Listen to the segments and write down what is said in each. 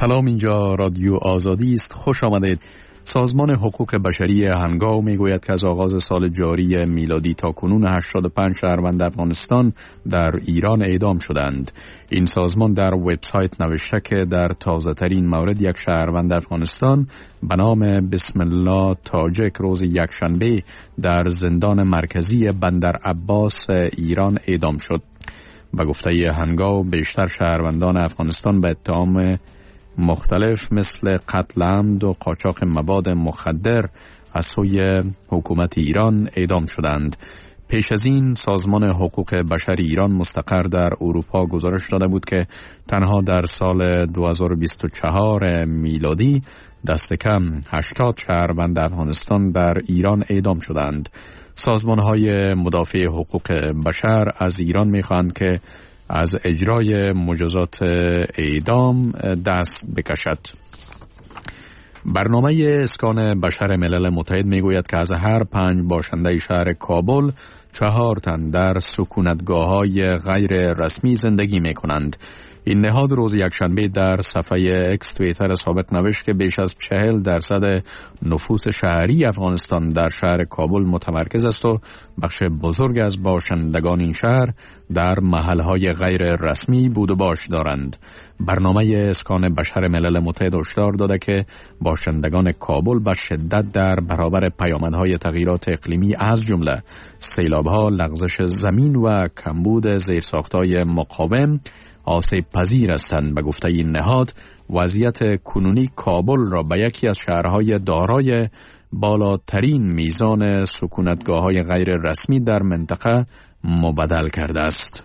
سلام، اینجا رادیو آزادی است. خوش آمدید. سازمان حقوق بشری هنگاو میگوید که از آغاز سال جاری میلادی تا کنون 85 شهروند افغانستان در ایران اعدام شدند. این سازمان در وبسایت نوشته که در تازه ترین مورد یک شهروند افغانستان به نام بسم الله تاجک روز یکشنبه در زندان مرکزی بندر عباس ایران اعدام شد. به گفته هنگاو بیشتر شهروندان افغانستان به اتهام مختلف مثل قتل عمد و قاچاق مواد مخدر از سوی حکومت ایران اعدام شدند. پیش از این سازمان حقوق بشر ایران مستقر در اروپا گزارش داده بود که تنها در سال 2024 میلادی دست کم 80 شهروند افغانستان در ایران اعدام شدند. سازمان‌های مدافع حقوق بشر از ایران می‌خواهند که از اجرای مجازات اعدام دست بکشد. برنامه اسکان بشر ملل متحد میگوید که از هر 5 باشنده شهر کابل 4 تن در سکونتگاه‌های غیر رسمی زندگی می‌کنند. این نهاد روز یکشنبه در صفحه اکس توییتر ثابت نوشت که بیش از 40% نفوس شهری افغانستان در شهر کابل متمرکز است و بخش بزرگ از باشندگان این شهر در محلهای غیر رسمی بود و باش دارند. برنامه اسکان بشر ملل متحد هشدار داده که باشندگان کابل به شدت در برابر پیامدهای تغییرات اقلیمی از جمله سیلاب‌ها، لغزش زمین و کمبود زیرساخت‌های مقاوم آسیب پذیر هستند. به گفته این نهاد وضعیت کنونی کابل را به یکی از شهرهای دارای بالاترین میزان سکونتگاه‌های غیر رسمی در منطقه مبدل کرده است.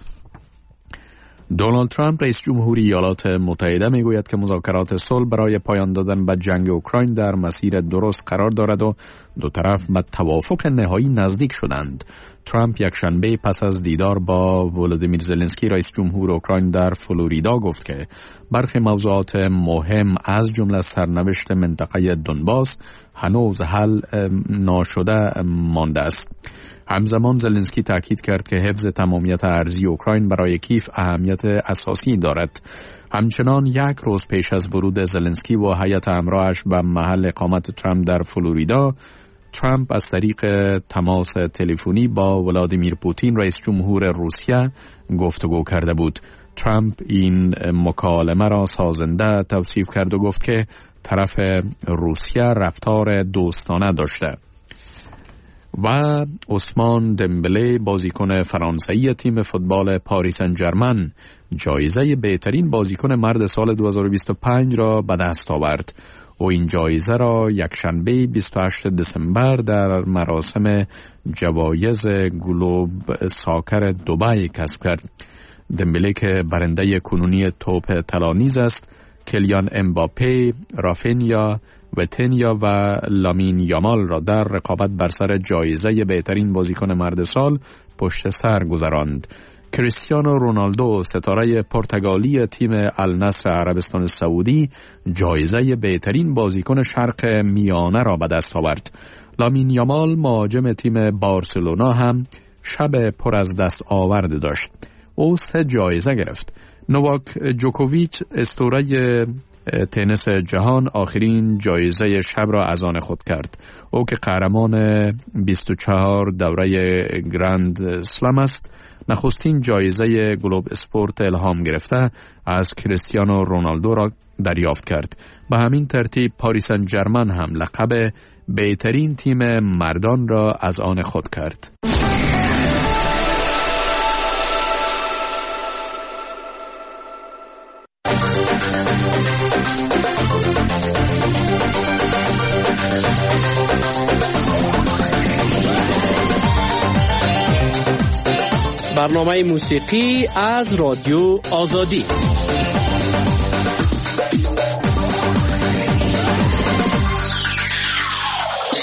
دونالد ترامپ رئیس جمهوری ایالات متحده میگوید که مذاکرات صلح برای پایان دادن به جنگ اوکراین در مسیر درست قرار دارد و دو طرف به توافق نهایی نزدیک شدند. ترامپ یکشنبه پس از دیدار با ولودیمیر زلنسکی رئیس جمهور اوکراین در فلوریدا گفت که برخی موضوعات مهم از جمله سرنوشت منطقه دونباس هنوز حل نشده مانده است. همزمان زلنسکی تاکید کرد که حفظ تمامیت ارضی اوکراین برای کیف اهمیت اساسی دارد. همچنان یک روز پیش از ورود زلنسکی و هیئت همراهش به محل اقامت ترامپ در فلوریدا، ترامپ از طریق تماس تلفنی با ولادیمیر پوتین رئیس جمهور روسیه گفتگو کرده بود. ترامپ این مکالمه را سازنده توصیف کرد و گفت که طرف روسیه رفتار دوستانه داشته. و عثمان دمبله بازیکن فرانسوی تیم فوتبال پاریس سن ژرمن جایزه بهترین بازیکن مرد سال 2025 را به دست آورد. او این جایزه را یکشنبه 28 دسامبر در مراسم جوایز گلوب ساکر دبی کسب کرد. دمبله که برنده کنونی توپ طلا نیز است، کلیان امباپه، رافینیا، ویتینیا و لامین یامال را در رقابت بر سر جایزه بهترین بازیکن مرد سال پشت سر گذراند. کریستیانو رونالدو ستاره پرتغالی تیم النصر عربستان سعودی جایزه بهترین بازیکن شرق میانه را به دست آورد. لامین یامال مهاجم تیم بارسلونا هم شب پر از دست آورده داشت. او 3 جایزه گرفت. نوواک جوکوویچ اسطوره تنیس جهان آخرین جایزه شب را از آن خود کرد. او که قهرمان 24 دوره گرند سلم است، نخستین جایزه گلوب اسپورت الهام گرفته از کریستیانو رونالدو را دریافت کرد. به همین ترتیب پاریس سن ژرمن هم لقب بهترین تیم مردان را از آن خود کرد. برنامه موسیقی از رادیو آزادی.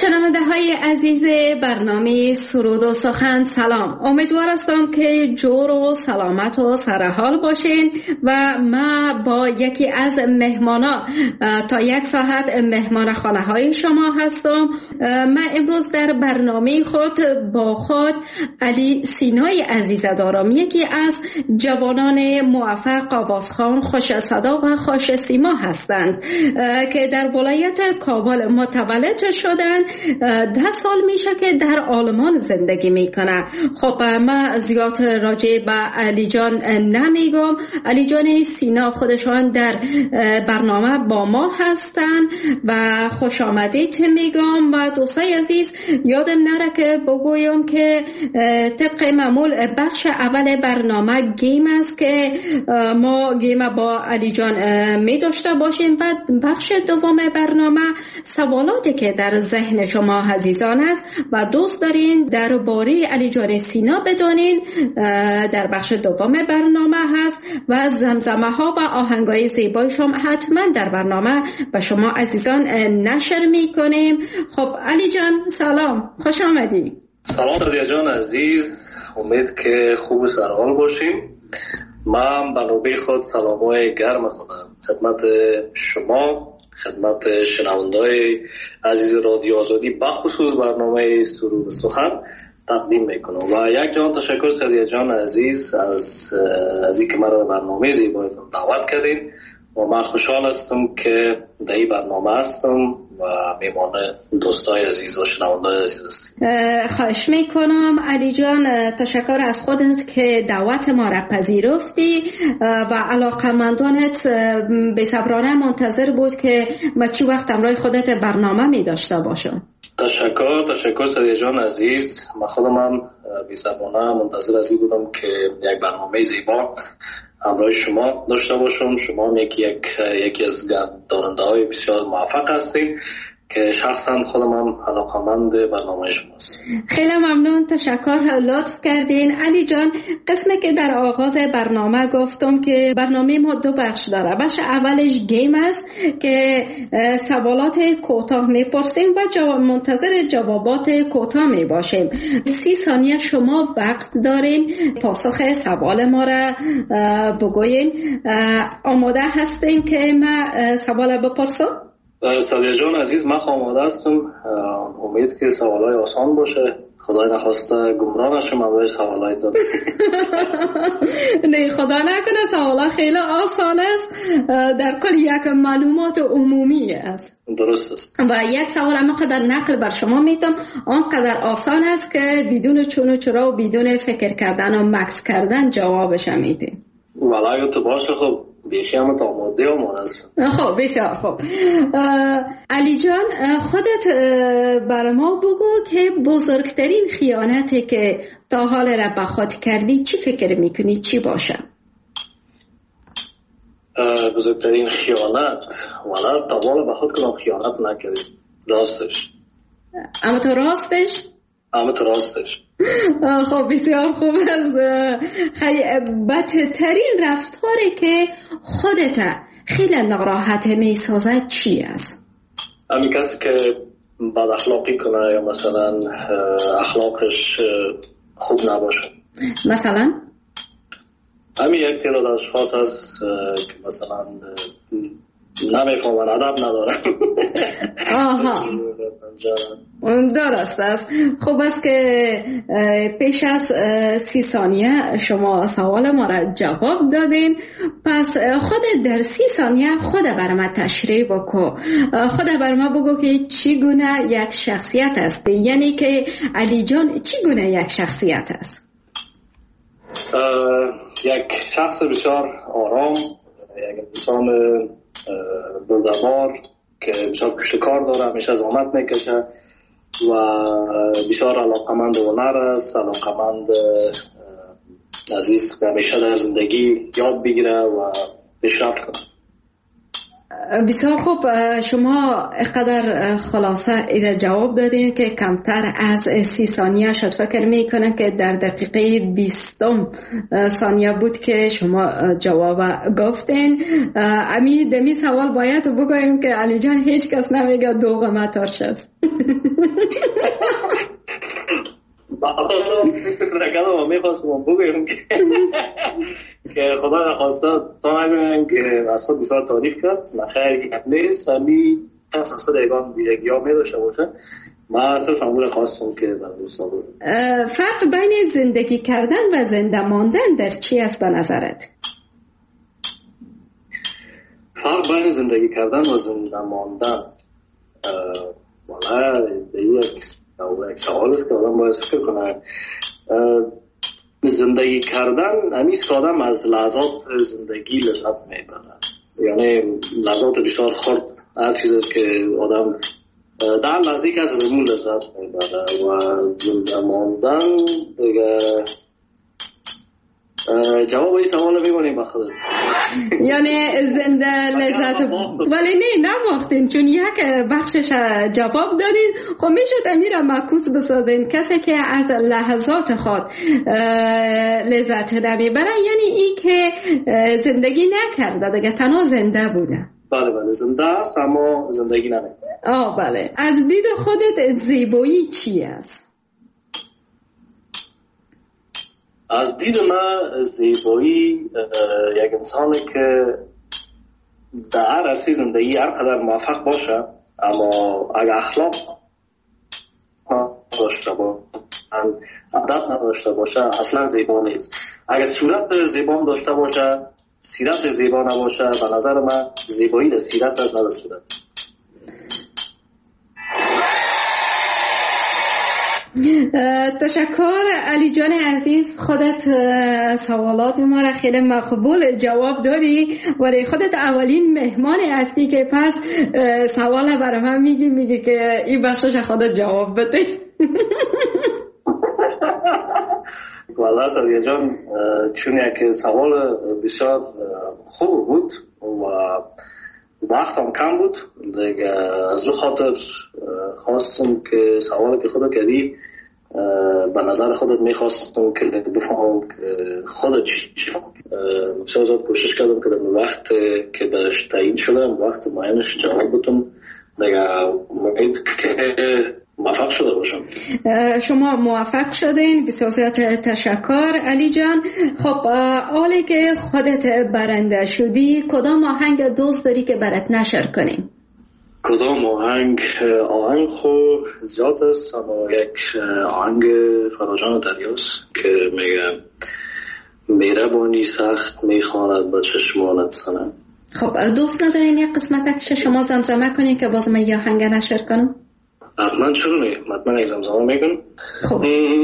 شنونده های عزیز برنامه سرود و سخن سلام. امیدوار هستم که جور و سلامت و سرحال باشین و ما با یکی از مهمانا تا 1 ساعت مهمان خانه های شما هستم. من امروز در برنامه خود با خود علی سینای عزیز دارم، یکی از جوانان موفق آوازخوان خوش صدا و خوش سیما هستند که در ولایت کابل متولد شدن. 10 سال میشه که در آلمان زندگی میکنه. خب من زیاد راجع به علی جان نمیگم. علی جان سینا خودشان در برنامه با ما هستن و خوش آمدید میگم. و دوستای عزیز یادم نره که بگویم که طبق معمول بخش اول برنامه گیم است که ما گیم با علی جان می داشته باشیم و بخش دوم برنامه سوالاتی که در ذهن شما عزیزان است و دوست دارین درباره علی جان سینا بدانین در بخش دوم برنامه هست و زمزمه ها و آهنگای زیبایش هم حتما در برنامه به شما عزیزان نشر می کنیم. خب علی جان سلام، خوش آمدی. سلام سادیا جان عزیز، امید که خوب و سرحال باشیم. من به نوبه خود سلامای گرم خودم خدمت شما، خدمت شنونده‌های عزیز رادیو آزادی بخصوص برنامه سرود سخن تقدیم میکنم و یک جان تشکر سادیا جان عزیز از اینکه مرا برنامه زیبایتون دعوت کردین و من خوشحال هستم که در این برنامه هستم و میمان دوستای عزیز و شنونده‌های عزیز هستیم. خواهش میکنم علی جان، تشکر از خودت که دعوت ما را پذیرفتی و علاقمندانت بی‌صبرانه منتظر بود که ما چی وقت همراه خودت برنامه می داشته باشم. تشکر سادیا جان عزیز. من خودم هم بی‌صبرانه منتظر از این بودم که یک برنامه زیبا همراه شما داشته باشم. شما هم یکی از داننده های بسیار موفق هستید که شخصا خودم هم علاقمند برنامه شماست. خیلی ممنون، تشکر لطف کردین. علی جان، قسمی که در آغاز برنامه گفتم که برنامه ما 2 بخش داره. بخش اولش گیم است که سوالات کوتاه میپرسیم و منتظر جوابات کوتاه میباشیم. 30 ثانیه شما وقت دارین پاسخ سوال ما را بگوین. آماده هستین که من سوال بپرسم؟ سادیا جان عزیز، من آماده هستم. امید که سوالای آسان باشه. خدای نخواسته گمراه نشم از سوالای دارم. نه خدا نکنه، سوالا خیلی آسان است. در کل یک معلومات عمومی است. درست است. و یک سوال اما قدر نقل بر شما میتم آنقدر آسان است که بدون چون و چرا و بدون فکر کردن و مکس کردن جوابش میده. ولی تو باشه. خب بیشی همه تا آماده است. خب بسیار خوب. علی جان، خودت برای ما بگو که بزرگترین خیانتی که تا حال را به خود کردی چی فکر میکنی چی باشه؟ بزرگترین خیانت ولی تا حال به خود کنم خیانت نکردیم. راستش. اما تو راستش؟ اما تو راستش. خب بسیار خوب است. بدترین رفتاری که خودت خیلی ناراحت میسازد چی است؟ همین کسی که بد اخلاقی کنه یا مثلا اخلاقش خوب نباشه. مثلا؟ همین یک تعداد اشخاص هست که مثلا نمیفهمن، ادب ندارن. آها، درست است. خوب است که پیش از 30 ثانیه شما سوال ما را جواب دادین. پس خود در 30 ثانیه خود بر ما تشریح بکو. خود بر ما بگو که چی گونه یک شخصیت است، یعنی که علی جان چی گونه یک شخصیت است؟ یک شخص بسیار آرام، یک انسان بردبار که بسیار پشت کار داره، همیشه زحمت میکشه و بسیار علاقمند هنر است، علاقمند عزیز که همیشه در زندگی یاد بگیره و پیشرفت کنه. بسیار خوب، شما اقدر خلاصه ایره جواب دادین که کمتر از 30 ثانیه شد. فکر میکنم که در دقیقه 20 ثانیه بود که شما جواب گفتین. دمی سوال باید بگویم که علی جان هیچ کس نمیگه دوغ متارش است. بالا فکر نکردم و میخواستم بگویم که خدا نخواسته تا نگویم که از خود بسیار تعریف کرد. نخیر که نیست همی کس از خود ایگان بیرگی ها میداشته باشه. من صرف همون خواستم که در دوستا بود. فرق بین زندگی کردن و زنده ماندن در چی است به نظرت؟ فرق بین زندگی کردن و زنده ماندن والا یک سوال است که آدم باید فکر کنه. زندگی کردن همیست که آدم از لحظات زندگی لذت میبره، یعنی لحظات بسیار خرد، هر چیزی که آدم در لحظه که از زمون لذت میبره. و زنده ماندن دیگه جواب این سوال میمونیم با خودت. یعنی زنده لذت ولی نماختین چون یک بخشش جواب دادین. خب میشد امیر معکوس بسازین کسی که از لحظات خود لذت نمیبره، یعنی ای که زندگی نکرده دیگه تنها زنده بوده. بله زنده است اما زندگی نمیکنه. بله. از دید خودت زیبایی چی است؟ از دید من زیبایی یک انسانی که در هر عرصه زندگی هر قدر موفق باشه اما اگر اخلاق داشته باشه، ادب نداشته باشه، اصلا زیبا نیست. اگر صورت زیبا داشته باشه، سیرت زیبا نباشه، به نظر من زیبایی در سیرت است، نه در صورت. تشکر علی جان عزیز، خودت سوالات ما را خیلی مقبول جواب دادی، ولی خودت اولین مهمان هستی که پس سوال برای من میگی که این بخشش خودت جواب بده. والله سریع جان، چون یک سوال بسیار خوب بود و وقت هم کم بود دیگه، از او خاطر خواستم که سوالی که خودت کردی به نظر خودت میخواستم که بفهمم که خودت چی بسیار زیاد کوشش کردم که در وقت که برش تعیین شدم وقت معینش جواب بدم دیگه. امید که موفق شده باشم. شما موفق شدین، بسیار زیاد تشکر علی جان. خب حالی که خودت برنده شدی کدام آهنگ دوست داری که برات نشر کنیم؟ کدام آهنگ خوب زیاد است، اما یک آهنگ فراجان دریاست که میگه مهربانی سخت میخواند به چشمانت سنم. خب دوست ندارین یک قسمتش شما زمزمه کنین که باز من یه آهنگ نشر کنم؟ حتما چرا نه، حتما یک زمزمه میگن. خب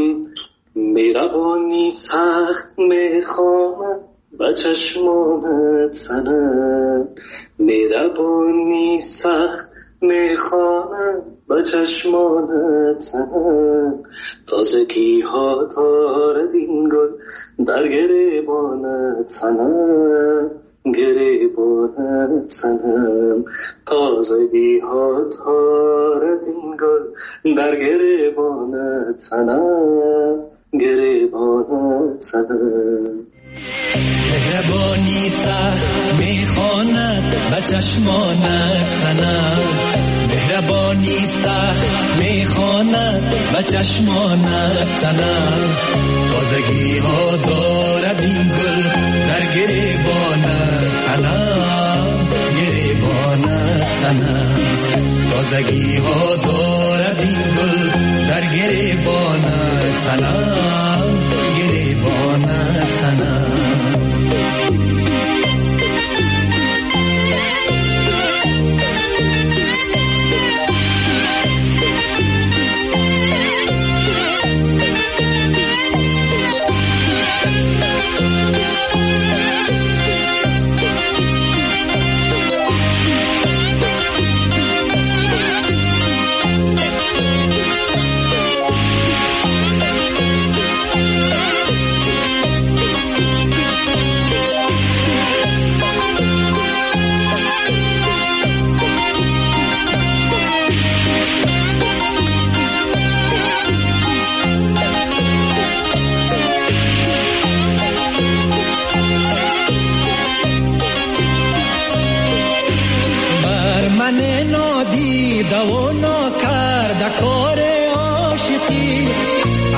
مهربانی سخت میخواند به چشمانت سنم، مهربانی سخت میخواند به چشمانت سنم، تازگی ها دارد این گل در گریبانت سنم، گریبانت سنم، تازگی ها دارد این گل در گریبانت سنم، گریبانت سنم. مهربانی سخت میخواند به چشمانت سنم، مهربانی سخت میخواند به چشمانت سنم، تازگی ها دارد این گل در گریبانت سنم، گریبانت سنم، تازگی ها دارد این گل در گریبانت سنم، گریبانت سنم.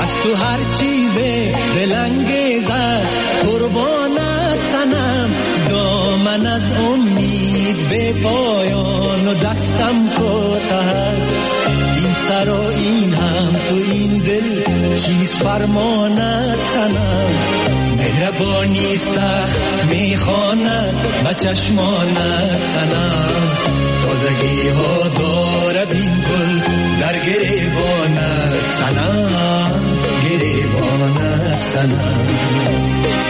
از تو هر چیز دلانگیز است قربانت صنم دامن از امید به پایان و دستم کوتاه است این سر و این هم تو این دل چیز فرمانت صنم مهربانی سخت میخواند به چشمانت صنم تازگی ها دارد این گل در گریبانت صنم گریبانت صنم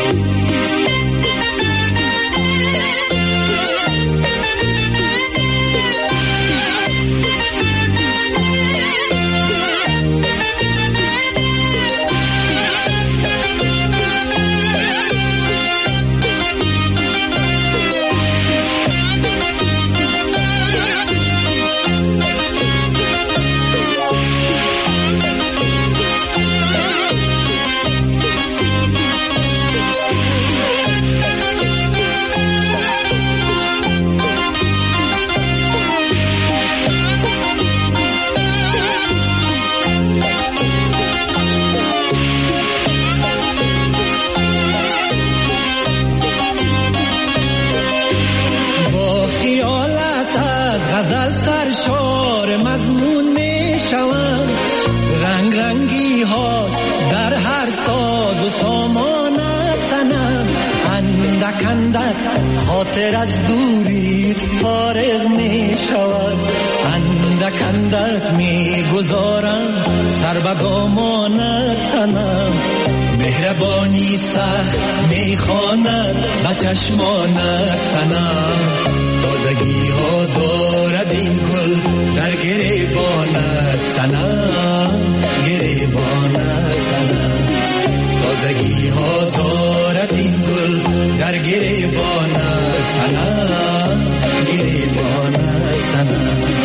غزل سرشار مضمون می شوم رنگ رنگی هاست در هر ساز و سامانت صنم اندک اندک خاطر از دوری فارغ می شود اندک اندک می گذارم سر به دامانت صنم مهربانی سخت می خواند به چشمانت صنم تازگی ها دارد این گل در گریبانت صنم گریبانت صنم تازگی ها دارد این گل در گریبانت صنم گریبانت صنم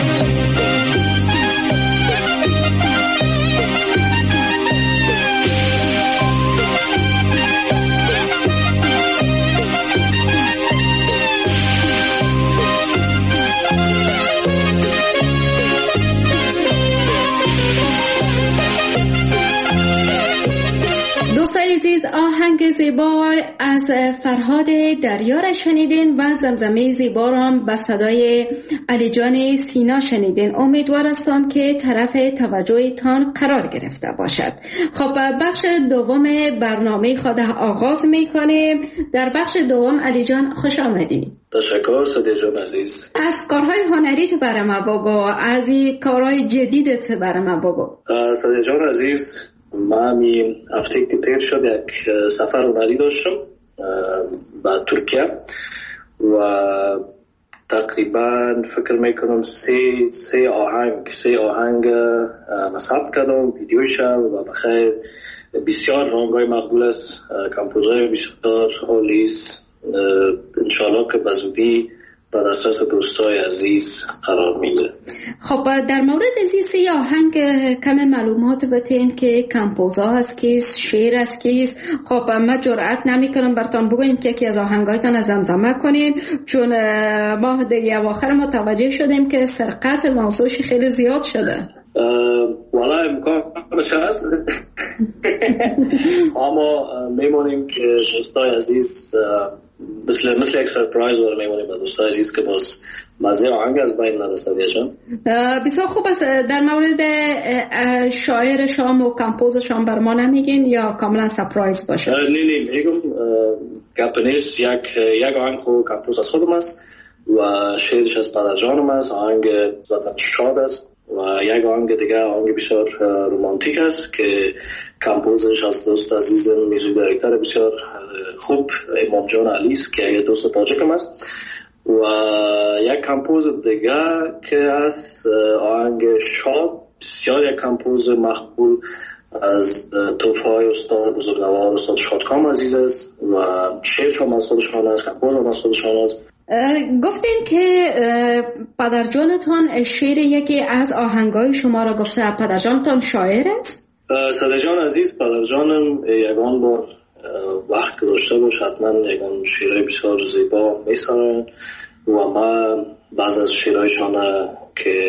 عزیز آهنگ زیبا از فرهاد دریار شنیدین و زمزمه زیبا را به صدای علی جان سینا شنیدین. امیدوار هستم که طرف توجهتان قرار گرفته باشد. خب بخش دوم برنامه خود آغاز میکنیم. در بخش دوم علی جان خوش آمدی. تشکر صدیق جان عزیز. از کارهای هنریت برای ما بگو، از کارهای جدیدت برای ما بگو. صدیق جان عزیز، من همین هفته که تیر شد یک سفر هنری داشتم به ترکیه و تقریبا فکر میکنم سه آهنگ ثبت کردم ویدیوش و بخیر بسیار رنگای مقبول است، کمپوزای بسیار عالی است. انشاءالله که بزودی به دسترس دوستای عزیز قرار میده. خب در مورد این آهنگ کم معلومات بتین که کمپوزا هست کیست، شعر هست کیست. خب من جرأت نمی کنم براتون بگویم که یکی از آهنگایتان از زمزمه کنین، چون ما دیگه اواخر متوجه شدیم که سرقت موضوعش خیلی زیاد شده. والا امکان هست اما میمونیم که دوستای عزیز مثل یک سرپرایز رو میمونیم به دوستای عزیز که باز مزه آهنگ از بین ندسته دیشان. بسیار خوب است. در مورد شاعر شام و کمپوز شام بر ما نمیگین یا کاملا سرپرایز باشه؟ نه میگم گپ نیست. یک آهنگ خود کمپوز از خودم است و شعرش از پدر جانم است. آهنگ ذاتاً شاد است و یک آهنگ دیگه آهنگ بسیار رومانتیک است که کمپوزش از دوست عزیزم میوزیک دایرکتور بسیار خوب امام جان علی است که یک دوست تاجیکم است و یک کمپوز دیگه که از آهنگ شاد بسیار یک کمپوز مقبول از توفای استاد بزرگوار استاد شادکام عزیز است و شعرش هم از خودشان است، کمپوز هم از خودشان است. گفتین که پدرجانتان شعر یکی از آهنگای شما را گفته. پدرجانتان شاعر است؟ صدیق جان عزیز، پدرجانم یگان بار وقت داشته باش حتما یگان شعرهای بسیار زیبا میسرن و من بعض از شعرهایشان که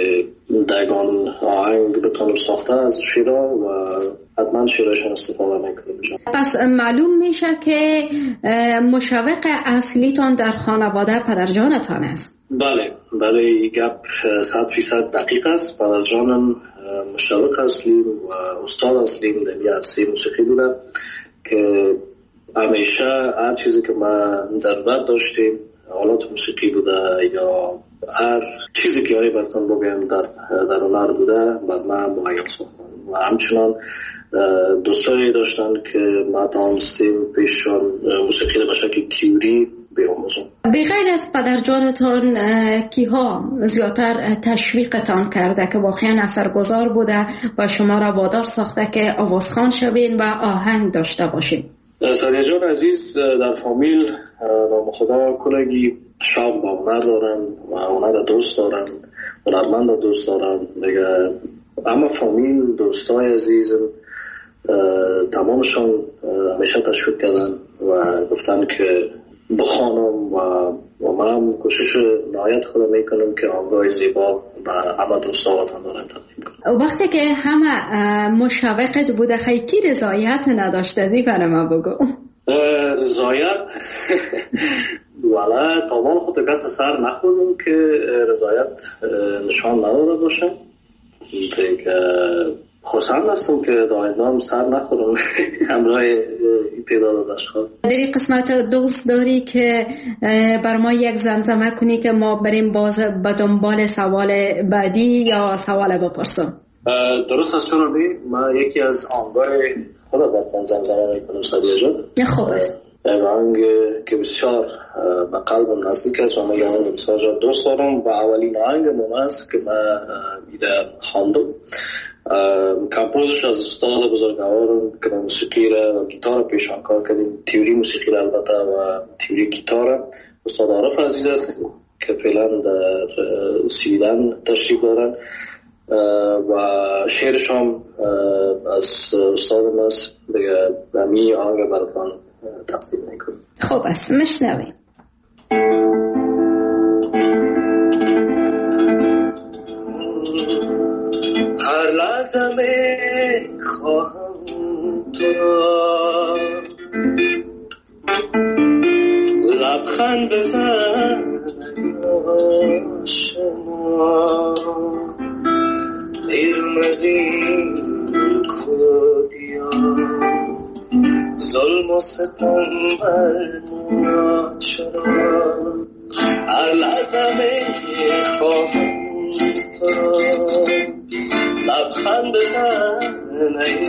دگان آهنگ بتونم ساخته از شیرا و حتما شیراشون استفاده میکنیم. پس معلوم میشه که مشوق اصلیتون در خانواده پدرجانتان است. بله این گپ 100% دقیق است. پدرجانم مشوق اصلی و استاد اصلی در عرصه موسیقی بوده که همیشه هر چیزی که ما ضرورت داشتیم، آلات موسیقی بوده یا هر چیزی که هایی براتون بگیم در هنر بوده، بر ما مهیا ساختن و همچنان دوستایی داشتن که ما تانستیم پیششان موسیقی به شکل تیوری بیاموزم. بغیر از پدرجانتان کیها زیادتر تشویقتان کرده که واقعا اثرگذار بوده و شما را وادار ساخته که آوازخوان شوین و آهنگ داشته باشین؟ سادیه جان عزیز در فامیل نام خدا کلگی شوق با هنر دارن و هنر دوست دارن، هنرمند دوست دارن دیگه. اما فامیل دوستای عزیزم تمامشان همیشه تشویق کردن و گفتن که بخوانم و من کوشش نهایت خودم میکنم که آنگاه زیبا و همه دوستاواتان دارم تقدیم کنم. وقتی که همه مشوقت بوده خیلی رضایت نداشته زی برای ما بگو. رضایت ولی تمام خود کس سر نخوردم که رضایت نشان نداده باشه. دیگه خوشحال هستم که دائما سر نخورم همراه این تعداد از اشخاص. در این قسمت دوست داری که بر ما یک زمزمه کنی که ما بریم باز به دنبال سوال بعدی یا سوال بپرسم؟ درست است شنوندی. من یکی از آهنگای خدا براتون زمزمه میکنم سادیه جان. خوب است. یک آهنگ که بسیار به قلبم نزدیک است و من این آهنگ بسیار دوست دارم و اولین آهنگ من است که من ایده خواندم. کمپوزش از استاد بزرگوارم که موسیقی را و گیتار پیشان کار کردیم، تیوری موسیقی را البته و تیوری گیتار استاد عارف عزیز است که فعلا در سویدن تشریف دارن و شعرش هم از استادم است. دیگه همی آهنگ براتون تقدیم میکنم. خوب است، مشنویم. هر لحظه میخواهم تو را لبخند بزن آشنا، بیرون از این کودیا ظلم و ستم بر ما چرا. هر لحظه میخواهم تو را لبخند بزن ای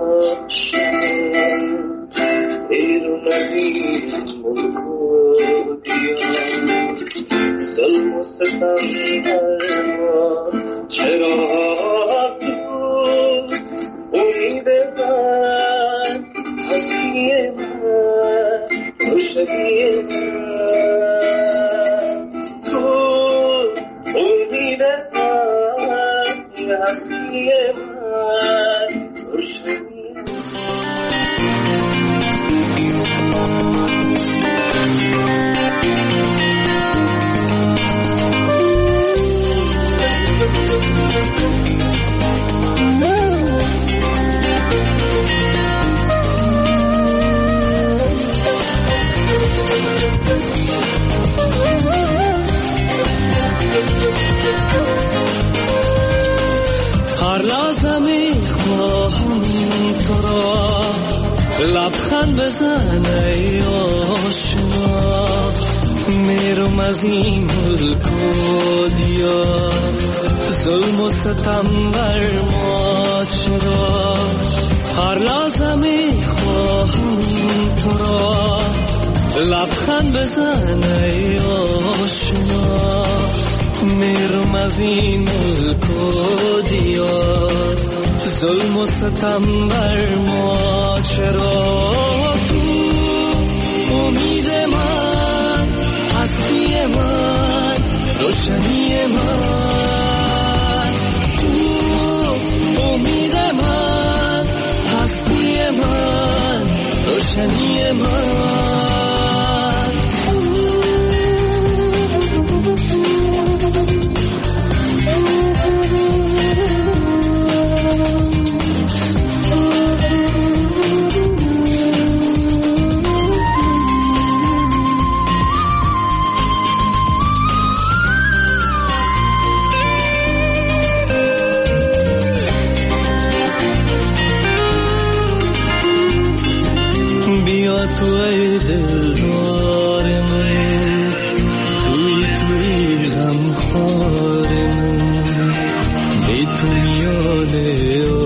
آشنا، بیرون از این ملک و دیار ظلم و ستم بر ما چرا. تو امید من هستی من روشنی من، تو امید من هستی من روشنی. هر لحظه میخواهم تو را لبخند بزن ای آشنا، میرم از این ملک و دیار ظلم و ستم بر ما چرا. هر لحظه میخواهم تو را لبخند بزن ای آشنا، میرم از این ملک و دیار ظلم و ستم بر ما چرا. تو امید من هستی من روشنی من، تو امید من هستی من روشنی من.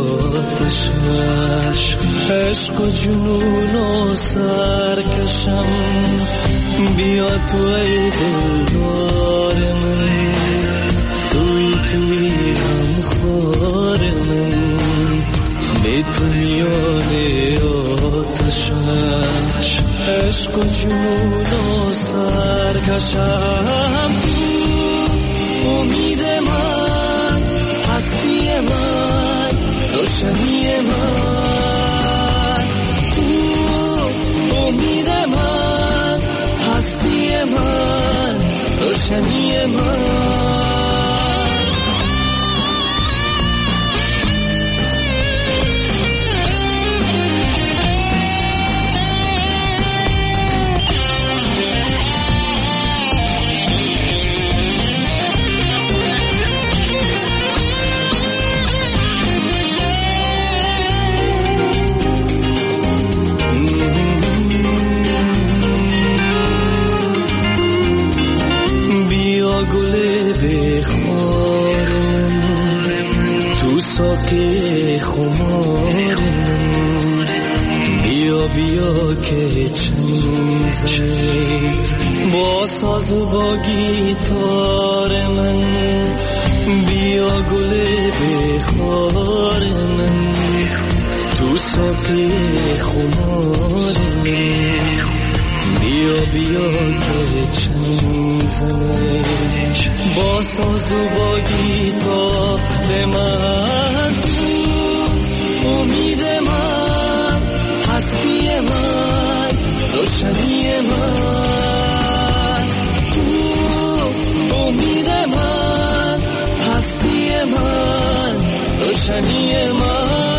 آتشش عشق و جنون و سرکشم بیا تو ای دلدار من توی غمخوار من به تو میان آتشش عشق و جنون و سرکشم امید من هستی من روشنی من امید من هستی من روشنی من ساقی خمارم بیا بیا که چنگ زنی با ساز و با گیتار من بیا گل بخار من تو ساقی خمارم بیا بیا که چنگ زنی با ساز و با گیتار من امید من هستی من روشنی من امید من هستی من روشنی من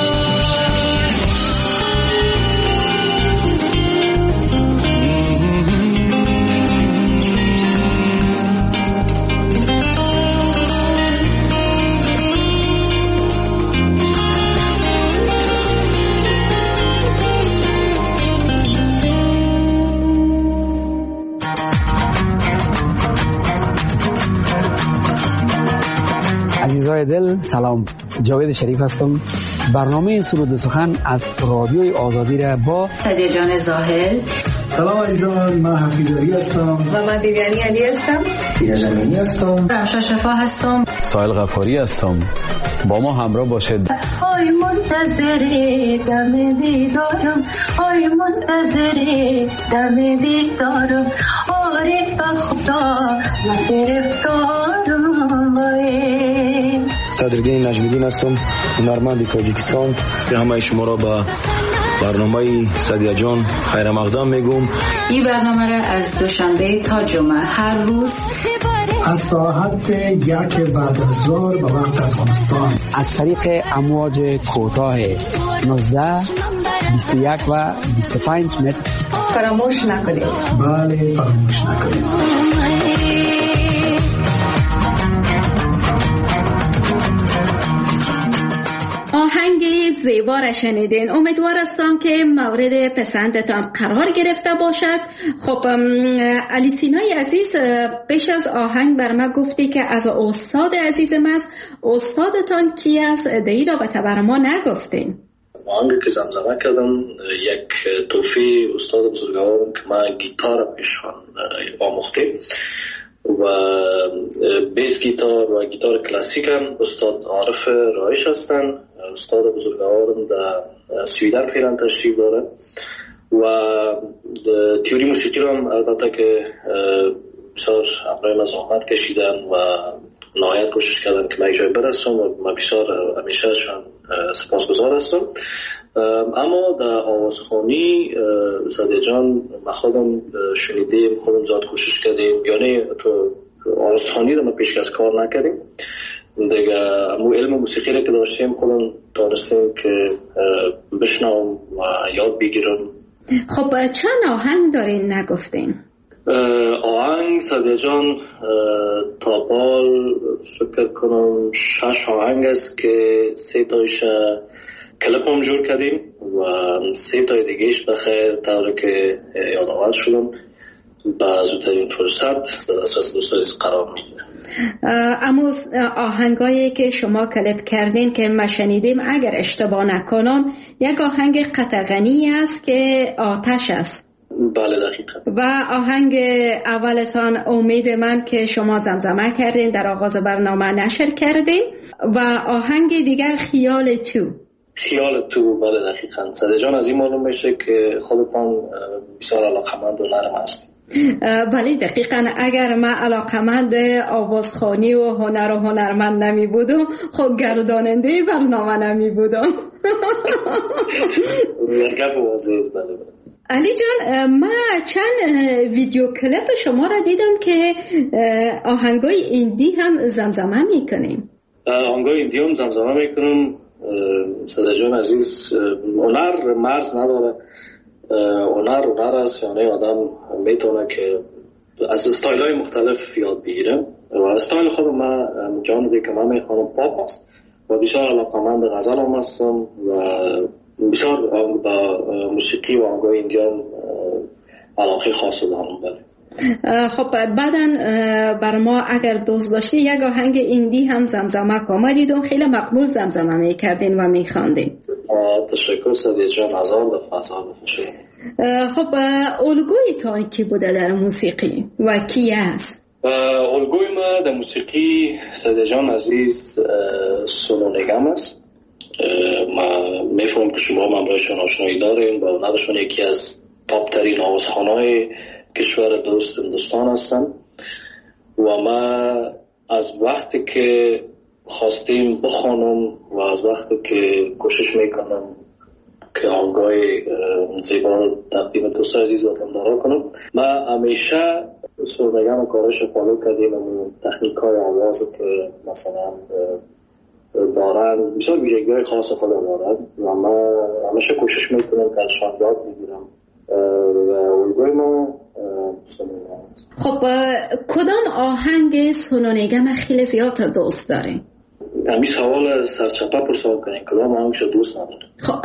عزیزای دل سلام، جاوید شریف هستم. برنامه سرود و سخن از رادیوی آزادی را با سدیه جان زاهل. سلام عزیزان، من حفیظ علی هستم و من دیویانی علی هستم. دیده جمعی هستم. رمشا شفا هستم. سایل غفاری هستم. با ما همراه باشد. آی منتظر دم دیدارم، آی منتظر دم دیدارم، عارف خدا و گرفتارم. صدرالدین نجمیدین هستم، هنرمند تاجیکستان. به همه شما را به برنامه سدیه جان خیر مقدم میگم. این برنامه را از دوشنبه تا جمعه هر روز از ساعت 1 بعد از ظهر به وقت افغانستان از طریق امواج کوتاه 19 21 و 25 متر فراموش نکنید. بله فراموش نکنید. آهنگ زیبا را شنیدین. امیدوار هستم که مورد پسندتان قرار گرفته باشد. خب علی سینای عزیز، پیش از آهنگ بر ما گفتی که از استاد عزیزم است. استادتان کی است؟ دهی را به تبر ما نگفتین. آهنگی که زمزمه کردم یک توفی استاد بزرگوارم که ما گیتار پیشان آموخته و بیس گیتار و گیتار کلاسیک هم استاد عارف رایش هستن. استاد بزرگوارم در سویدن فعلا تشریف داره و تیوری موسیقی رو هم البته که بسیار همراه ما زحمت کشیدن و نهایت کوشش کردن که من جای برسم و من بسیار همیشه ازشان سپاسگزار هستم. اما در آوازخوانی سدیه جان ما خودم شنیدیم، خودم زیاد کوشش کردیم، یعنی تو آوازخوانی رو ما پیشکش کار نکردیم دیگه. امو علم موسیقی رو که داشتیم خودم دانستیم که بشنوم و یاد بگیرم. خب چند آهنگ دارین نگفتین؟ آهنگ سدیه جان تا بال فکر کنم 6 آهنگ است که 3 تایش کلپ هم جور کردیم و 3 تای دیگهش بخیر طوری که یادآور شدم با زودترین فرصت در دسترس دوستان قرار میگیره. اما آهنگایی که شما کلیپ کردین که ما شنیدیم اگر اشتباه نکنم یک آهنگ قطغنی است که آتش است. بله دقیقا. و آهنگ اولتان امید من که شما زمزمه کردین در آغاز برنامه نشر کردین و آهنگ دیگر خیال تو. بله دقیقا. صدر جان از این معلوم میشه که خودتان بسیار علاقمند و نرم هستید. بله دقیقا. اگر من علاقمند آوازخوانی و هنر و هنرمند نمی بودم خب گرداننده برنامه نمی بودم. بله. علی جان من چند ویدیو کلیپ شما را دیدم که آهنگای ایندی هم زمزمه میکنیم. آهنگای ایندی هم زمزمه میکنم. صدر جان عزیز، هنر مرز نداره. هنر است، یعنی آدم میتونه که از استایل های مختلف یاد بگیره و استایل خودم من جانبی که من میخوانم پاپ است و بسیار علاقمند غزل هم هستم و بسیار با موسیقی و آهنگای ایندیان علاقه خاص دارم. بله. خب بعداً بر ما اگر دوست داشتی یک آهنگ ایندی هم زمزمه کن. ما دیدم خیلی مقبول زمزمه میکردین و میخواندین. تشکر صدیق جان. هزار دفعه. خب الگویتان کی بوده در موسیقی و کی است؟ الگوی ما در موسیقی صدیق جان عزیز سونو نیگم است. ما میفهمم که شما هم برایشان آشنایی دارین. با هنرشون یکی از پاپ ترین آوازخوان‌های کشور دوست هندوستان هستن و ما از وقتی که خواستیم بخوانم و از وقتی که کوشش میکنم که آهنگای زیبا تقدیم دوست عزیز وطندارا کنم، ما همیشه سرمگم کارش فالو کردیم و تکنیک‌های آواز که مثلا دارن بسیار ویژگی‌های خاص خود دارن و ما همیشه کوشش میکنم که ازشان یاد بگیرم و الگوی ما سونونیگم. خب کدام آهنگ سونونیگم خیلی زیاد دوست دارین؟ همین سوال سرچپه پرسان کنین کدام آهنگش دوست نداره.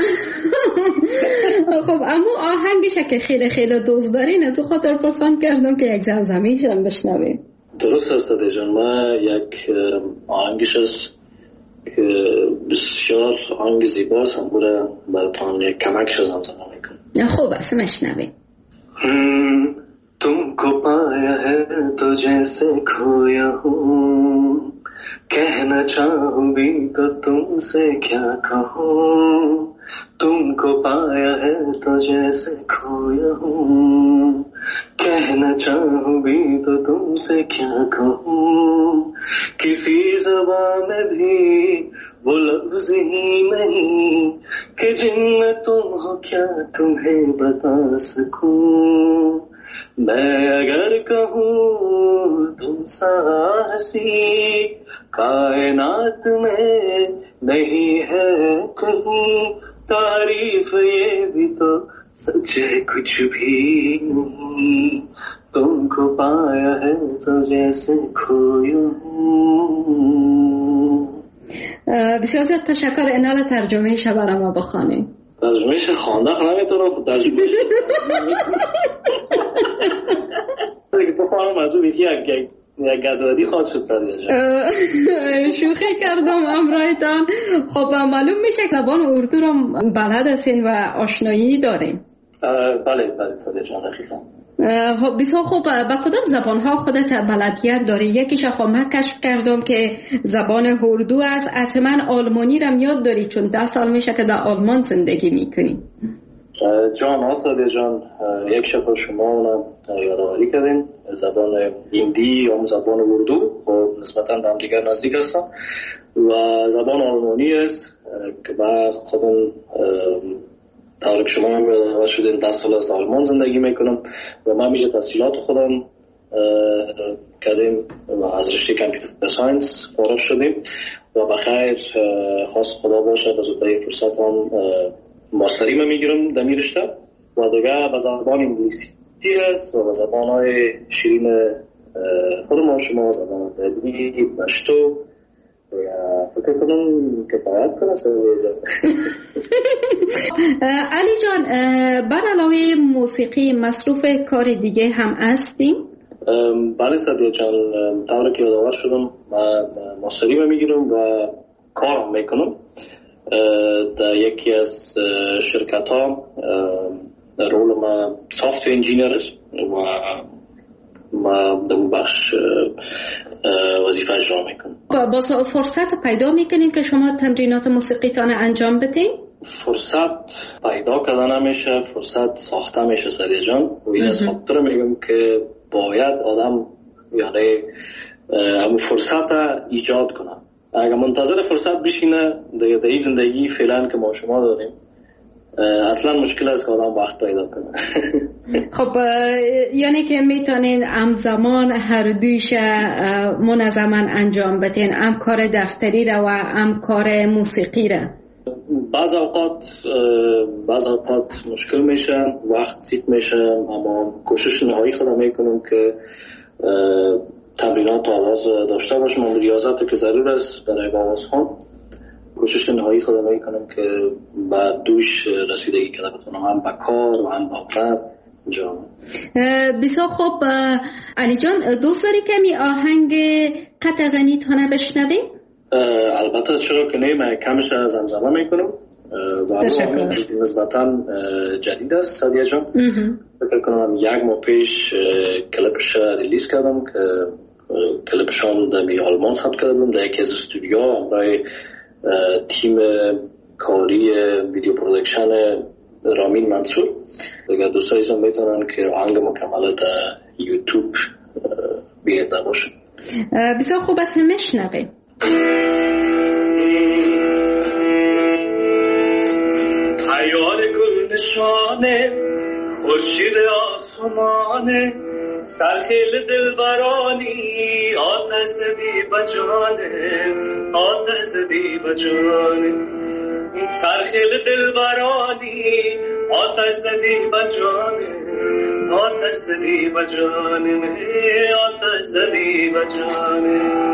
خب اما آهنگش که خیلی خیلی دوست دارین از او خاطر پرسان کردم که یک زمزمه‌ایش هم بشنویم. درست است دیجان. ما یک آهنگش است که بسیار آهنگ زیباست هم بوده براتان یک کمکش زمزمه میکنم. خوب است مشنویم. तुमको पाया है तो जैसे खोया हूँ, कहना चाहूँ भी तो तुमसे क्या कहूँ. तुमको पाया है तो जैसे खोया हूँ, कहना चाहूँ भी तो तुमसे क्या कहूँ. किसी ज़बान में भी वो लफ्ज़ ही नहीं कि जिनमें तुम हो क्या तुम्हें बता सकूं. मैं अगर कहूँ तुम सा हंसी कायनात में नहीं है कहीं, तारीफ ये भी तो सच है कुछ भी नहीं. तुमको पाया है तो जैसे खोया हूँ. بسیار زیاد تشکر. اینال ترجمه شب برای ما بخوانیم. ترجمهش خانده نمیتونم ترجمه بخوانم از اون یک گدوادی خواهد شد. شوخی کردم امرایتان. خب معلوم میشه که زبان اردو رو بلد هستین و آشنایی داریم. بله صدیق جان دقیقا. بسیار خوب. با کدام زبان‌ها خودت بلدیت داری؟ یکیش خب من کشف کردم که زبان اردو است. حتما آلمانی رو یاد داری چون 10 سال میشه که در آلمان زندگی میکنی. جان آساده جان، یک شفا شما اونم یادآوری کردین. زبان هندی یا زبان اردو خب نسبتاً به هم دیگر نزدیک هستن و زبان آلمانی است که من خودم طور که شما هم یادآور شدین 10 سال از آلمان زندگی میکنم و من میشه تحصیلات خودم کردیم و از رشته کامپیوتر ساینس فارغ شدیم و بخیر خواست خدا باشه به زودترین فرصت هم ماستری من میگیرم در این رشته و دیگه به زبان انگلیسی هست و به زبانهای شیرین خود ما شما زبان دلی پشتو فکر کنم کفایت کنه. علی جان، بر علاوه موسیقی مصروف کار دیگه هم هستیم؟ بله سعدیه جان، طوری که یادآور شدم مصاحبه میگیرم و کار هم میکنم در یکی از شرکت ها. رول ما سافت انجینیر است و ما در اون بخش وظیفه اجرا میکنم. با فرصت پیدا میکنین که شما تمرینات موسیقیتان انجام بدین؟ فرصت پیدا کردن نمیشه، فرصت ساخته میشه سعدیه جان. و این از فاکتور میگم که باید آدم یعنی همون فرصت ایجاد کنه. اگر منتظر فرصت بشینه در این زندگی فعلا که ما شما داریم اصلا مشکل است که آدم وقت پیدا کنه. خب یعنی که میتونین همزمان هر دویش منظما انجام بدین، هم کار دفتری را و هم کار موسیقی را؟ بعض اوقات مشکل میشه، وقت زیاد میشه، اما کوشش نهایی خودم میکنم که تمرینات آواز داشته باشم و ریاضت که ضرور است برای آواز خوان. کوشش نهایی خودم میکنم که بعد دوش رسیدگی کنم بتونم هم با کار و هم با وقت انجام. بسیار خوب علی جان، دوست داری کمی آهنگ قطع غنی تانه بشنویم؟ البته چرا که نه، من کمش زمزمه میکنم و نسبتا جدید است سعدیه جان. فکر کنم یک ماه پیش کلیپش ریلیز کردم که کلیپشان در آلمان ثبت کردم در یکی از استودیو برای تیم کاری ویدیو پرودکشن رامین منصور. دیگه دوستایی هم میتونن که آهنگ مکمل در یوتیوب بینیده باشن. بسیار خوب است، میشنویم. پیار گل نشانه خورشید آسمانه سرخیل دلبرانی آتش زدی بجانه آتش زدی بجانه سرخیل دلبرانی آتش زدی بجانه آتش زدی بجانه آتش زدی بجانه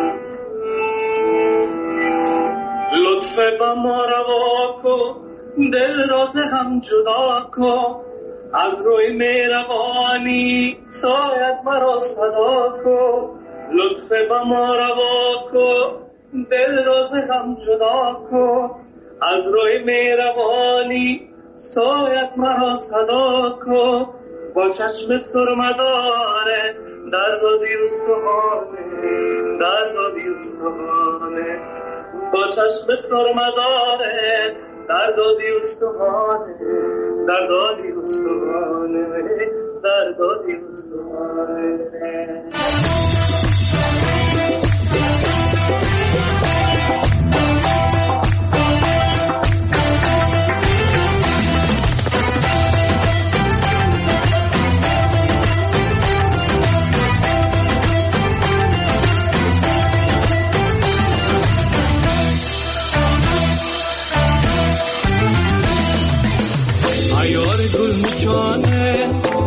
لطف با ما روا کن دل راز هم جدا کن از روی مهربانی سایت مرا صدا کن لطف با ما روا کن دل راز هم جدا کن از روی مهربانی سایت مرا صدا کن با چشم سرمداره درد و دیوستانه درد و دیوستانه با چشم سرمداره درد و دیوستانه درد و دیوستانه درد و دیوستانه. عیار گل نشانه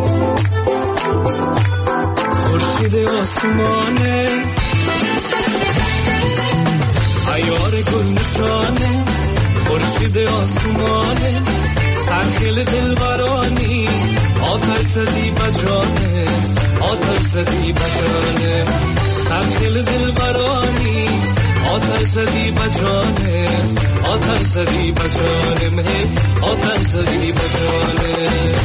خورشید آسمانه عیار گل نشانه خورشید آسمانه سرخیل دلبرانی آتش زدی بجانه آتش زدی بجانه سرخیل دلبرانی آتش زدی بجانه آتش زدی بجانه آتش زدی بجانه.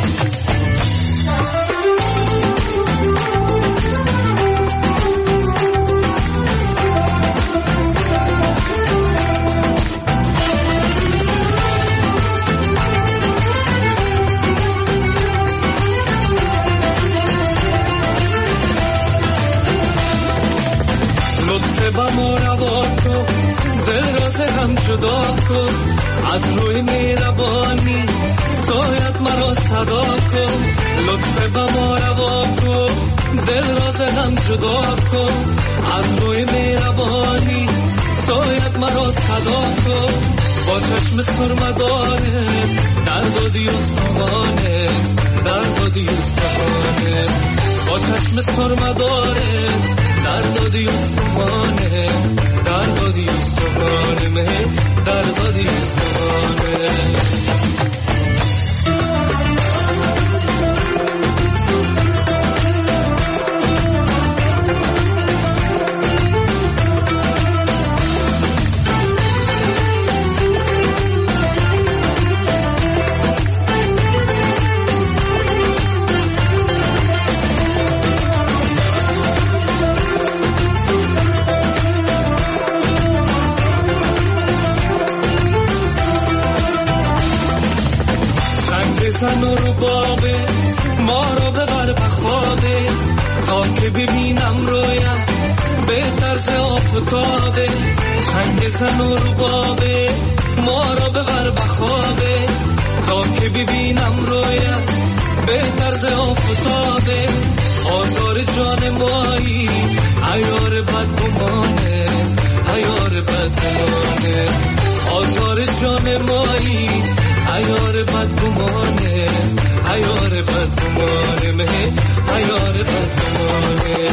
لطف با ما روا کن دل راز هم جدا کن از روی مهربانی سایت مرا صدا کن لطف با ما روا کن دل راز هم جدا کن از روی مهربانی سایت مرا صدا کن با چشم سرمداره درد و دیوستانه درد و دیوستانه با چشم سرمداره درد و دیوستانه درد و دیوستانه درد و دیوستانه. زن و ربابه ما رو ببر به خوابه تا که ببینم رویم به طرز آفتابه چنگ زن و ربابه ما رو ببر به خوابه تا که ببینم رویم به طرز آفتابه آزار جان مایی عیار بدگمانه عیار بدگمانه آزار جان مایی عیار بدگمانه عیار بدگمانه مه عیار بدگمانه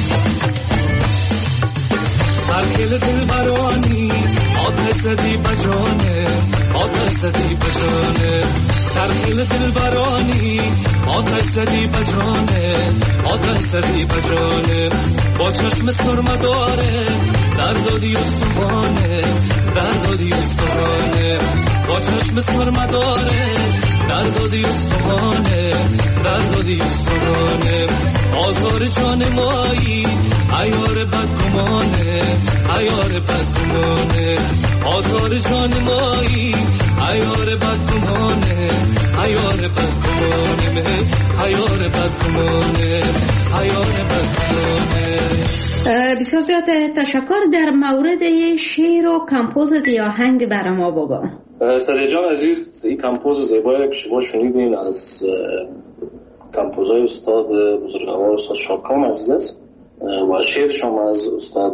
سرکل دل برانی آتش زدی بجانه آتش زدی بجانه سرکل دل برانی آتش زدی بجانه آتش زدی بجانه با چشم سرمه داره دردادی استوانه دردادی استوانه با چشم سرمه داره دردادی استوانه دردادی استوانه آزار جان مایی عیار بدگمانه عیار بدگمانه آزار جان مایی عیار بدگمانه عیار بدگمانه عیار بدگمانه عیار بدگمانه. بسیار زیاد تشکر. در مورد شعر و کمپوز آهنگ برای ما بگو. سریع جان عزیز، این کمپوز زیبایی که شما شنیدین از کمپوزهای استاد بزرگوار استاد شاکام عزیز است و شعرش هم از استاد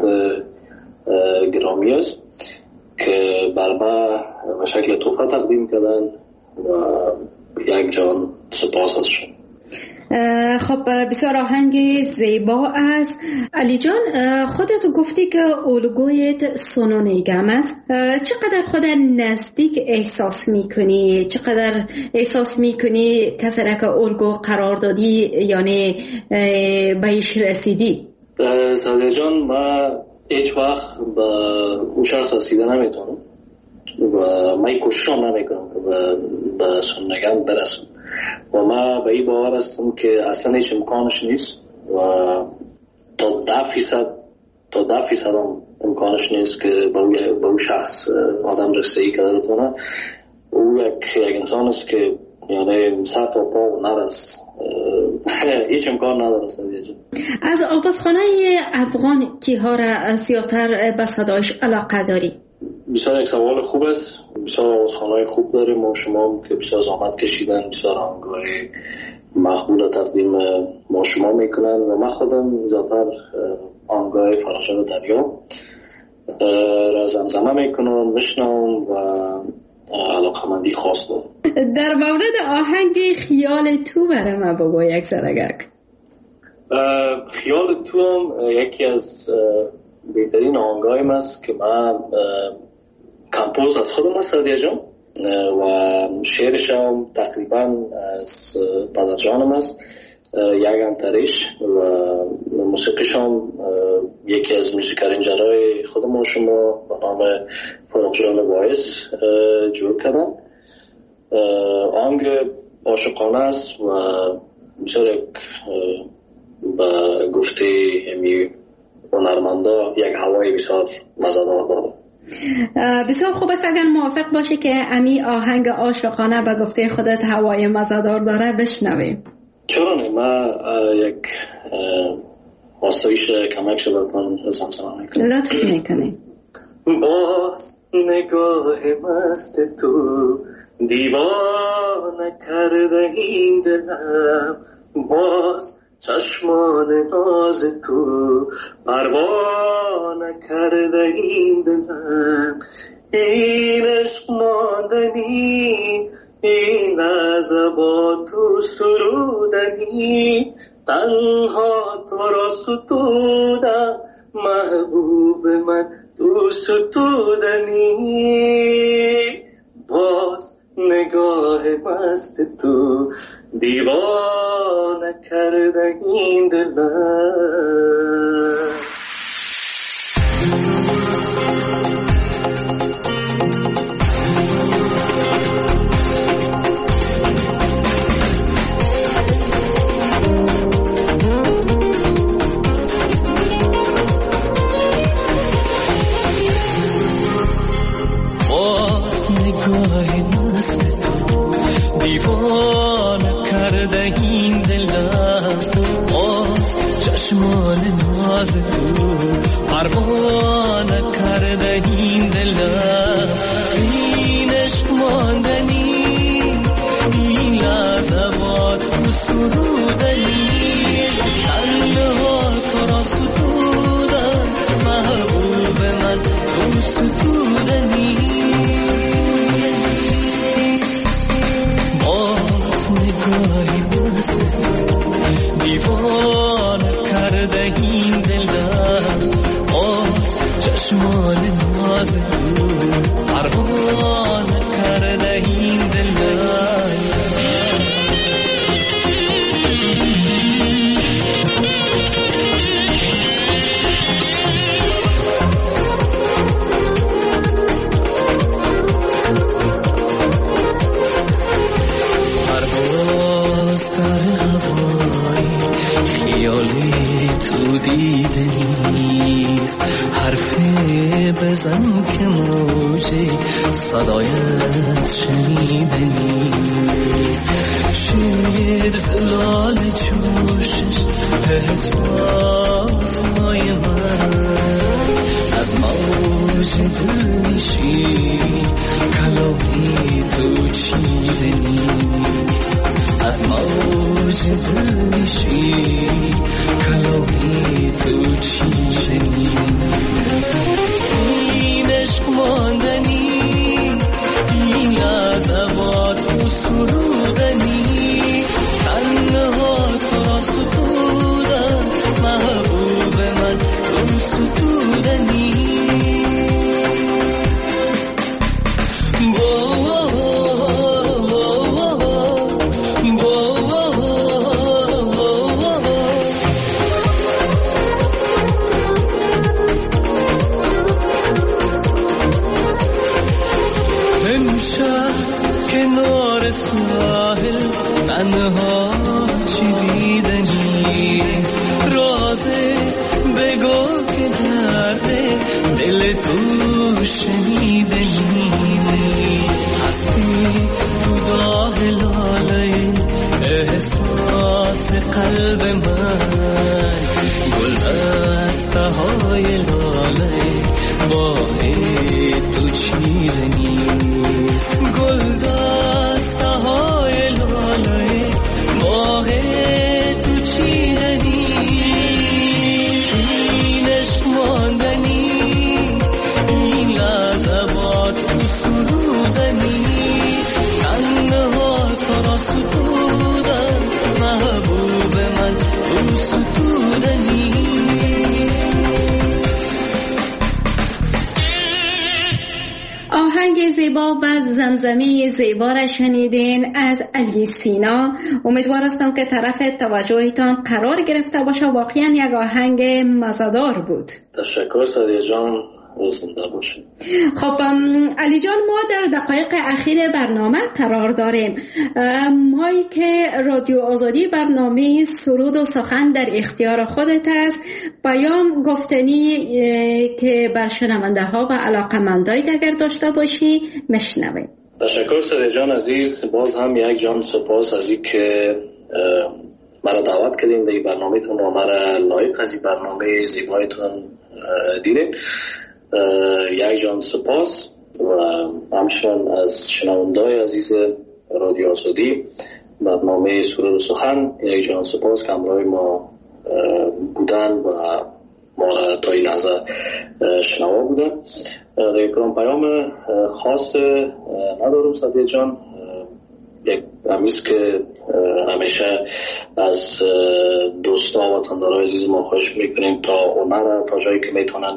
گرامی است که بر ما به شکل تحفه تقدیم کردن و یک جان سپاس ازشون. خب بسیار آهنگ زیبا است. علی جان، خودت گفتی که الگویت سونو نیگم است. چقدر خودت نزدیک احساس میکنی؟ چقدر احساس میکنی کسی را که الگو قرار دادی یعنی بهش رسیدی؟ سادیا جان، من هیچ وقت به اون شخص رسیده نمیتونم و من کوششم نمیکنم به سونو نیگم برسم و من به این باور هستم که اصلا هیچ امکانش نیست و تا 10% هم امکانش نیست که به اون شخص آدم رسیدگی کرده بتونه. او یک انسان است که یعنی سر تا پا نرس، هیچ امکان نداره. از آوازخانه افغان کیها را زیادتر به صدایش علاقه داری؟ بسیار یک سوال خوب است. بسیار آوازخانه‌های خوب داریم ما شما که بسیار زحمت کشیدن، بسیار آهنگ‌های مقبول تقدیم ما شما میکنن و من خودم زیادتر آهنگ‌های فراشان دریا را زمزمه میکنم، میشنوم و علاقه‌مندی خاص دارم. در مورد آهنگ خیال تو برای من بگو یک سرگک. خیال تو هم یکی از بهترین آهنگایم است که من کمپوز از خودم است سادیا جان و شعرش هم تقریبا از پدر جانم است، یک انتریش و موسیقیش هم یکی از موسیقارنجرهای خودم شما به نام فاروق جان وایس جور کردم. آهنگ عاشقانه است و بسیار یک به گفته امی هنرمندا یک هوای بسیار مزه‌دار داره. بسیار خوب است اگر موافق باشه که امی آهنگ عاشقانه به گفته خودت هوای مزه‌دار داره بشنویم. چرا نه؟ من یک آسایش کمک شبتان زمزمه میکنم. لطف میکنی. باز نگاه مست تو دیوانه کرده این دلم، باز چشمان ناز تو پروانه کرده این دلم، این عشق ماندنی این لحظه با تو سرودنی، تنها تو را ستودم محبوب من تو ستودنی، باز نگاه مست تو دیوانه کرده این دلم. دیوانه کرده این دلم باز چشمان ناز تو پروانه کرده این دلم این عشق ماندنی این لحظات تو سرودنی تنها تو را ستودن محبوب من تو ستودنی باز نگاهی بسته دیوانه کرده این دلم باز چشمان ناز تو پروانه کرده این دلم بزن که موجه صدایت شنیده نیست شیر زلال جوشش احساس های من از موج دل میشی کلاهی تو چیده نیست از موج دل میشی کلاهی تو چیده نیست ماندنی این لحظات تو سرودنی تنها تو را ستودن محبوب من تو ستودنی تنها چی دیدنی رازه بگو که درده دل تو شنیدنی هستی تو داغ لاله احساس قلب من گل دسته های لاله باه تو چیدنی گل دسته های لاله باه تو چیدنی این عشق ماندنی این لحظات تو سرودنی تنها تو را ستودن محبوب من تو ستودنی آهنگ زیبا و زمزمه زیبا را شنیدین از علی سینا. امیدوار هستم که طرف توجهتان قرار گرفته باشه. واقعا یک آهنگ مزه‌دار بود. تشکر سعدیه جان، زنده باشید. خب علی جان، ما در دقایق اخیر برنامه قرار داریم. مایی که رادیو آزادی برنامه سرود و سخن در اختیار خودت است، پیام گفتنی که بر شنونده ها و علاقمندایت اگر داشته باشی مشنویم. تشکر سعدیه جان عزیز، باز هم یک جان سپاس از این که مرا دعوت کردین در برنامه‌تون و مرا لایق از این برنامه زیبایتون دیدین. یک جان سپاس و همچنان از شنونده‌های عزیز رادیو آزادی برنامه سرود و سخن یک جان سپاس که همراه ما بودن و ما را تا این لحظه شنوا بودن. در پیام خاص ندارم سعدیه جان، یک همیست که همیشه از دوستا و وطندارای عزیز ما خواهش میکنیم تا اونا تا جایی که میتونن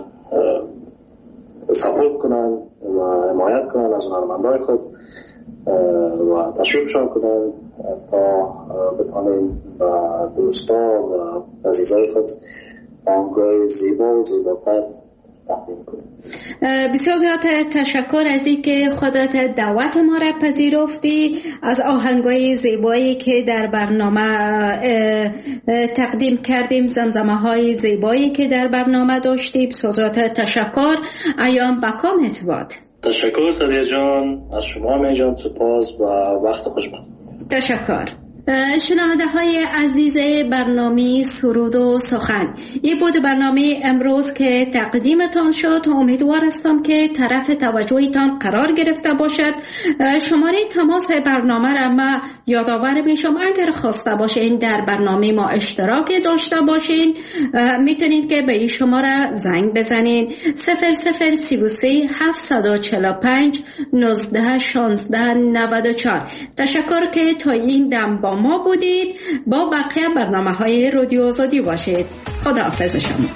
سپورت کنن و حمایت کنن از هنرمندای خود و تشویقشان کنن تا بتونیم و دوستا و عزیزای خود آهنگای زیبا و زیباتر تقدیم کنیم. بسیار زیاد تشکر از این که خودت دعوت ما را پذیرفتی، از آهنگای زیبایی که در برنامه تقدیم کردیم، زمزمه های زیبایی که در برنامه داشتیم. بسیار زیاد تشکر. ایام بکامت باد. تشکر سعدیه جان، از شما می جان سپاس و وقت خوش باد. تشکر. شنونده های عزیز برنامه سرود و سخن، این بود برنامه امروز که تقدیمتان شد. امیدوار هستم که طرف توجهتان قرار گرفته باشد. شماره تماس برنامه را ما یادآور میشم، اگر خواسته باشین در برنامه ما اشتراک داشته باشین میتونید که به این شماره زنگ بزنین 0033 745 19 16 94. تشکر که تا این دم با ما بودید. با بقیه برنامه‌های رادیو آزادی باشید. خداحافظ شما.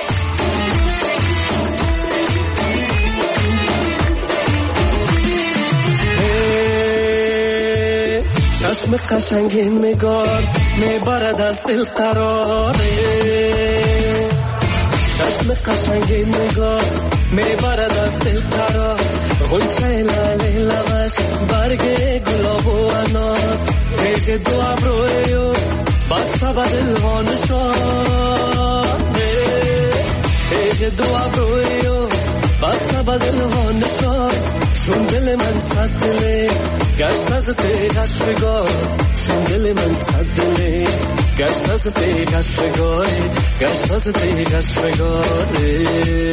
چشم قشنگ نگار میبرد از دل قراره، چشم قشنگ نگار میبرد از دل قرار، غنچه لاله لبش برگ گلاب و انار، ریخ دو ابرویو بسته به دل ها نشانه، ریخ دو ابرویو بسته به دل ها نشان، چون دل من صد دله گشت از تیغش بگار، چون دل من صد دله گشت از تیغش بگار، گشت از تیغش بگاره.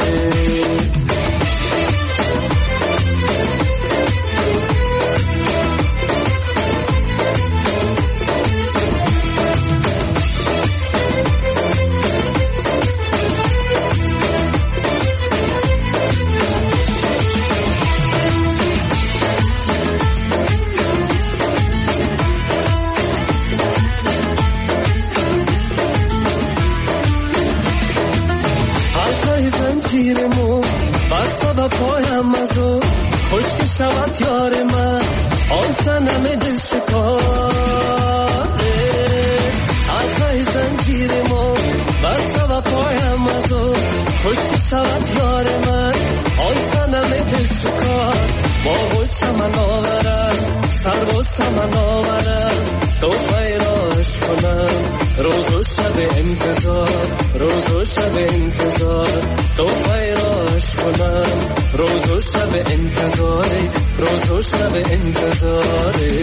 خوشی شود یار من آن سنم دل شکاره، حلقه زنجیر ما بسته و پایم از او، خوشی شود یار من آن سنم دل شکار، با خود چمن آورد سر و سمن آورد، تو خیراش کنم روز و شب انتظار، روز و شب انتظار، تو خیراش کنم روز و شب انتظاره، روز و شب انتظاره.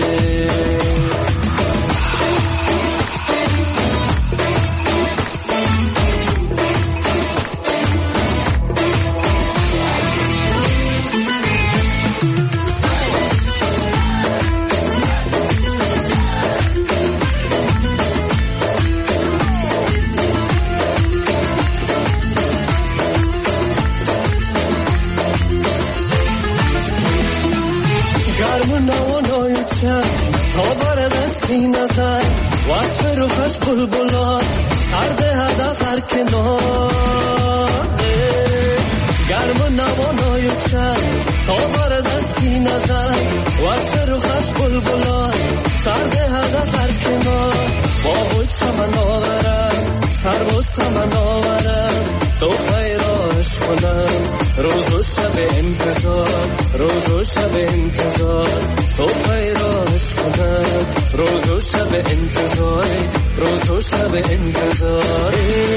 بلبلان سرد هد از هر کناره، گرم و نوانای چند تا برد از سینه زن، وصف رخش بلبلان سرد هد از هر کنار، با خود چمن آورد سر و سمن آورد، تو خیراش کنم روز و شب انتظار، روز و شب انتظار، تو خیراش کنم روز و شب انتظار، روز و شب انتظاره.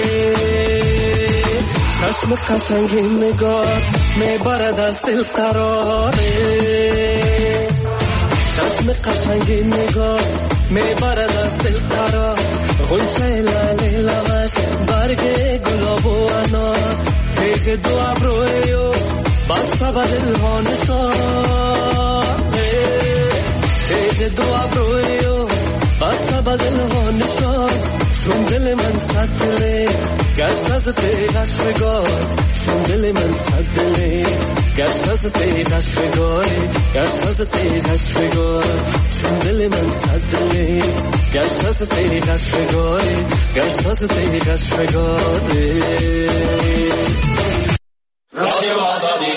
چشم قشنگ نگار میبرد از دل قراره، چشم قشنگ نگار میبرد از دل قرار، غنچه لاله لبش برگ گلاب و انار، ریخ دو ابرویو بسته به دل ها نشانه، ریخ دو ابرویو بسته به دل ها نشان، چون دل من صد دله گشت از تیغش بگار، چون دل من صد دله گشت از تیغش بگار، گشت از تیغش بگار، چون دل من صد دله گشت از تیغش بگار، گشت از تیغش بگار. رادیو آزادی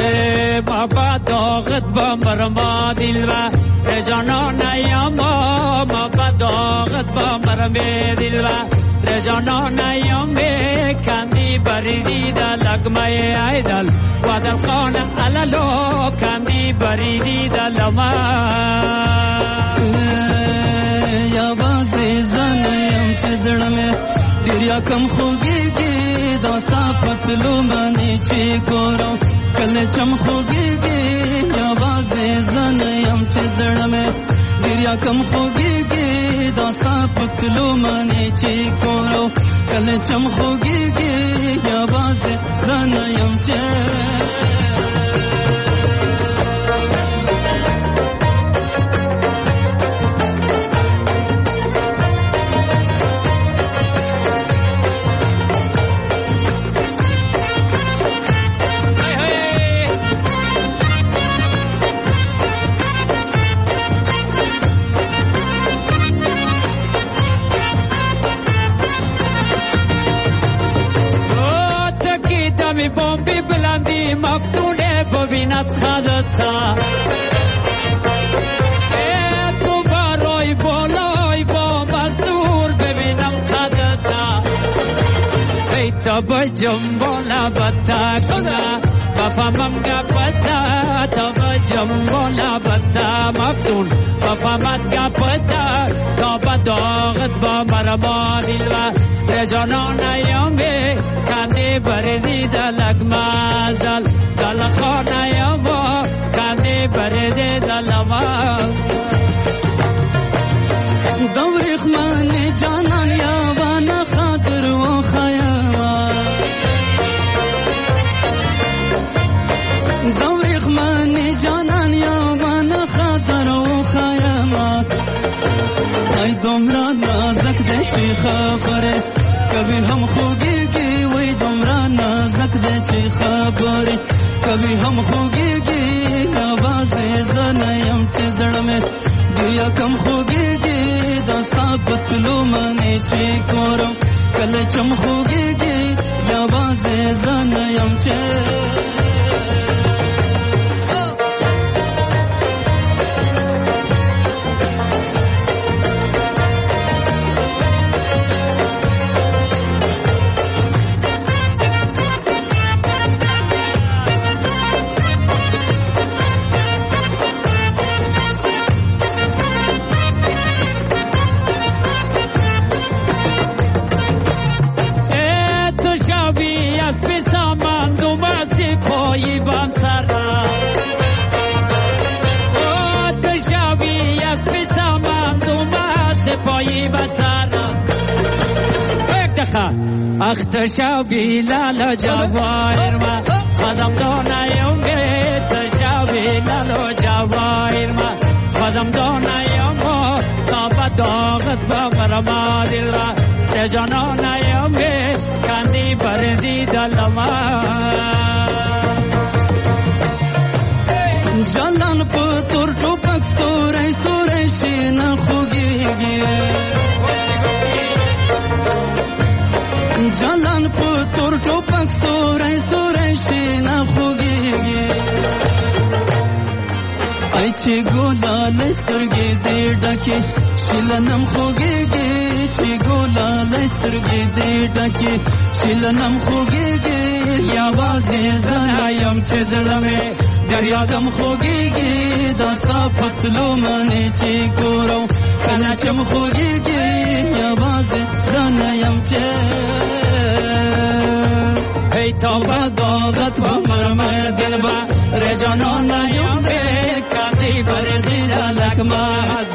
با داغت با مرما دل و جانان یاما ما بداغت با مرمه دل و رجانان یومه کندی بریدی در لگمه ایدل و در خانه علالو کندی بریدی در لما یا بازی زنیم چه زڑمه دریا کم خوگی گی داستا پتلو منی چی کورو کل چم خوگی گی یا بازی زنیم چه زڑمه دریا کم خوگی گی داستا پتلو منی چی کورو کل چم خوگی گی یا بازی زنیم چه بومبی بلندی مفتونه ببیند خدتا تو برای بالای بوم از دور ببینم خدتا ای تا بجم بالا بتا کنه بفهمم گپتا تا بجم بالا بتا مفتون بفهمت گپتا تا بداغت با مرما دیل و رجانان یامه کندی بریدی دلک مازل دل خانه یاما کندی بریدی دلما دوریخ من جانان یابان خاطر و خیاما دوریخ من جانان یابان خاطر و خیاما ای دمرا نازک ده چی خبره کبھی ہم خوگی گی وی دمرا نازک دے چی خبر کبھی ہم خوگی گی آواز زنیم چی زڑ میں دیا کم خوگی گی داستا پتلو منی چی کورم کل چم خوگی گی آواز زنیم چی اختشابی لالا جواهر ما خدم دانایونگه تشابی لالا جواهر ما خدم دانایونگه تا بداغت با مرما دل را رجانانایونگه کندی بردی دلما جانان پتر ٹوپک سوره سوره شین خوگیگی جانان پتر ٹوپک سوره سوره شین خوگیگی ای چی گولا لسترگی دی ڈکی شیلنم خوگیگی چی گولا لسترگی دی ڈکی شیلنم خوگیگی یا بازی زنایم چی زلمه دریا کم خوگیگی داستا پتلو منی چی کورو کنا چم خوگیگی یا بازی زنایم چی ای تا بداغت با مرمه دل با رجانان یوم بے کاتی بردی دلک ما